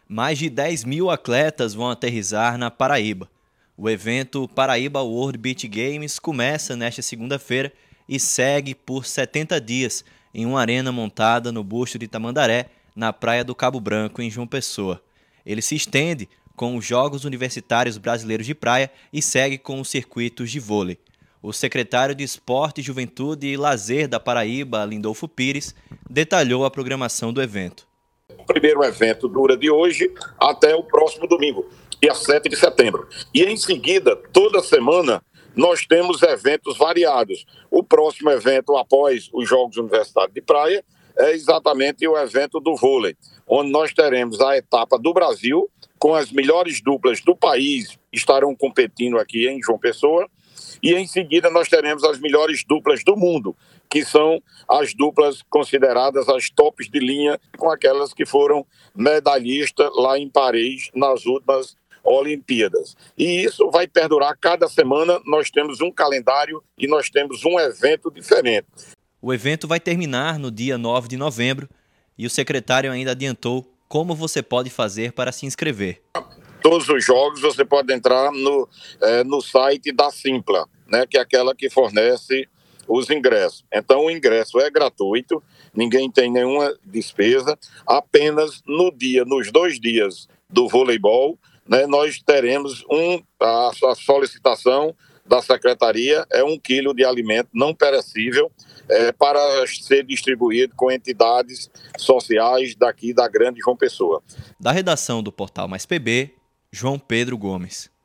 Mais de 10 mil atletas vão aterrissar na Paraíba. O evento Paraíba World Beach Games começa nesta segunda-feira e segue por 70 dias em uma arena montada no Busto de Tamandaré, na praia do Cabo Branco, em João Pessoa. Ele se estende com os Jogos Universitários Brasileiros de Praia e segue com os circuitos de vôlei. O secretário de Esporte, Juventude e Lazer da Paraíba, Lindolfo Pires, detalhou a programação do evento. O primeiro evento dura de hoje até o próximo domingo, dia 7 de setembro. E em seguida, toda semana, nós temos eventos variados. O próximo evento, após os Jogos Universitários de Praia, é exatamente o evento do vôlei, onde nós teremos a etapa do Brasil, com as melhores duplas do país estarão competindo aqui em João Pessoa. E em seguida nós teremos as melhores duplas do mundo, que são as duplas consideradas as tops de linha, com aquelas que foram medalhistas lá em Paris nas últimas Olimpíadas. E isso vai perdurar. Cada semana nós temos um calendário e nós temos um evento diferente. O evento vai terminar no dia 9 de novembro e o secretário ainda adiantou como você pode fazer para se inscrever. Todos os jogos você pode entrar no site da Simpla, né, que é aquela que fornece os ingressos. Então o ingresso é gratuito, ninguém tem nenhuma despesa, apenas nos 2 dias do voleibol, né, nós teremos a solicitação da secretaria é 1 quilo de alimento não perecível para ser distribuído com entidades sociais daqui da Grande João Pessoa. Da redação do portal Mais PB, João Pedro Gomes.